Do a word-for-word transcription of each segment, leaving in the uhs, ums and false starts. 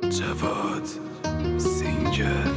جواد سینگل.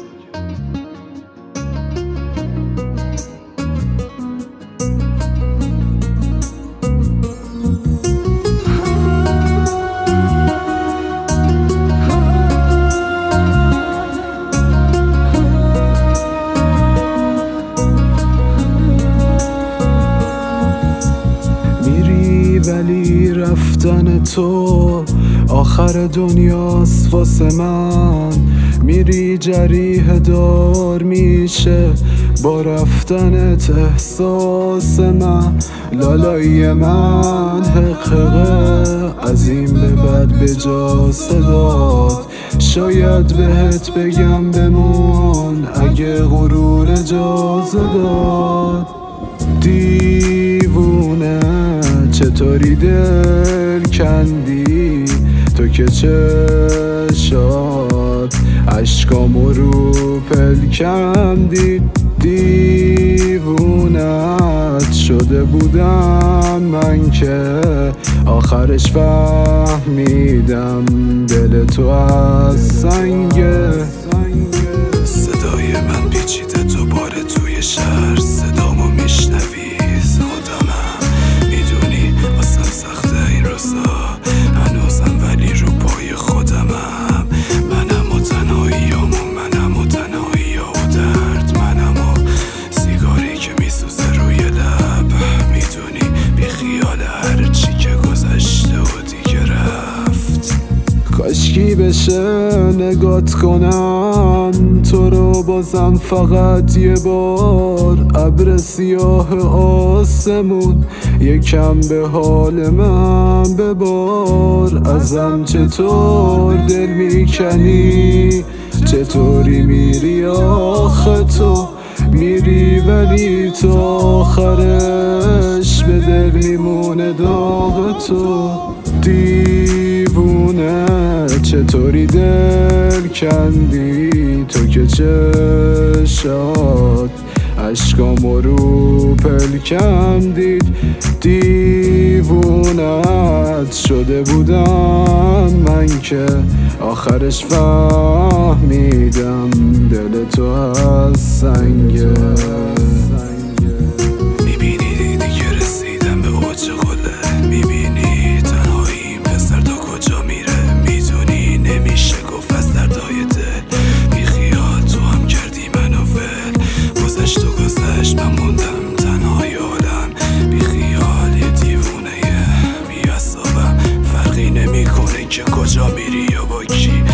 ولی رفتن تو آخر دنیاست واسه من. میری جریح دار میشه با رفتنت احساس من. لالای من حقیقه از این به بعد به جا صداد. شاید بهت بگم بمون اگه غرور اجازه داد. دیوونه چطوری دل کندی تو که چشات عشقامو رو پل کندی. دیوونت شده بودم من که آخرش فهمیدم دل تو از سنگه. صدای من پیچیده دوباره توی شهر، صدامو میشنوی خودمم. میدونی واسم سخته این روزا هنوزم، ولی رو پای خودمم. منم و تنهاییام و منم و تنهایی و درد. منم و سیگاری که میسوزه روی لب. میدونی بی خیال هر چی که گذشته و دیگه رفت. کاشکی بشه نگات کنم تو رو بازم فقط یه بار. ابر سیاه آسمون یکم به حال من ببار. ازم چطور دل میکنی، چطوری میری آخه تو. میری ولی تو آخرش به دل میمونه داغ تو. دیوونه چطوری دل کندی تو که چشات عشقامو رو پل کندید. دیوونت شده بودم من که آخرش فهمیدم دل تو از سنگه. میبینی دیگه رسیدم به اوج قله. میبینی تنهایی پسر تا کجا میره. میدونی نمیشه گفت از دردای دل. بی خیال تو هم کردی منو ول. گذشت و گذشت من موندم تنهای عالم. بی خیال یه دیوونه بی عصابم. فرقی نمیکنه که کجا میری یا با کی.